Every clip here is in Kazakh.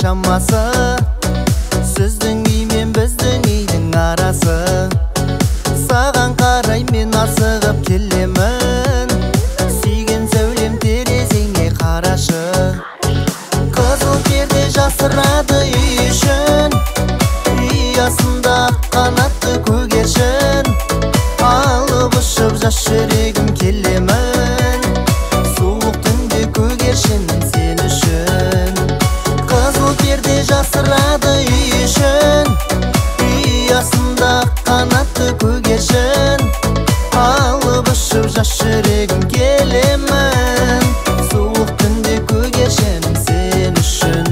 шамасы, сіздің үй мен біздің үйдің арасы. Саған қарай мен асығып келемін, сүйген сәулем терезеңе қарашы. Қызыл перде жасырады үй үшін, үй астында қанатты көгершін. Алып ұшып жас жүрегім келемін, суық түнде көгершінім сен үшін. Қызыл перде жасырады үй үшін, үй астында қанатты көгершін. Алып ұшып жас жүрегім келемін, суық түнде көгершінім сен үшін.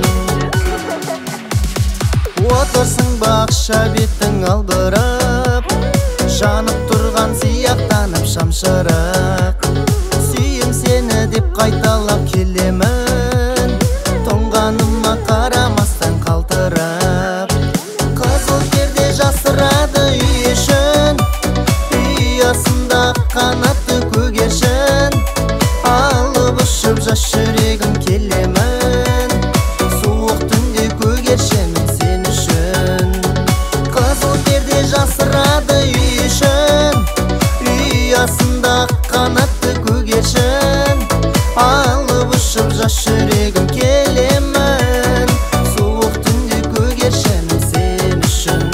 Отырсың бақша беттің албырып, жанып тұрған сияқтанып шамшырық. Сүйем сені деп қайталап келемін, тоңғаныма қарамастан қалтырап. Қызыл перде жасырады үй үшін, үй астында қанатты көгершін. Алып ұшып жас жүрегім келемін, суық түнде көгершінім сен үшін. Қызыл перде жасырады үй үшін, үй астында қанатты көгершін. Алып ұшып жас жүрегім келемін, суық түнде көгершінім сен үшін.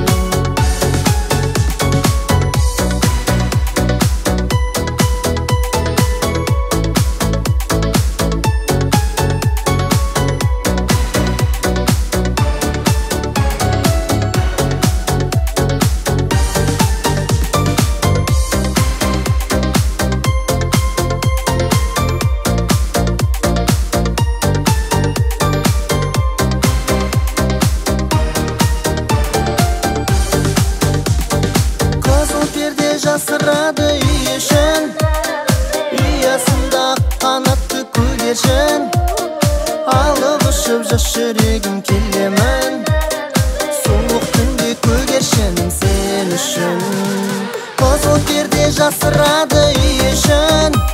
Жасырады үй үшін, үй астында қанатты көгершін. Алып ұшып жас жүрегім келемін, суық түнде көгершінім сен үшін. Қызыл перде жасырады үй үшін,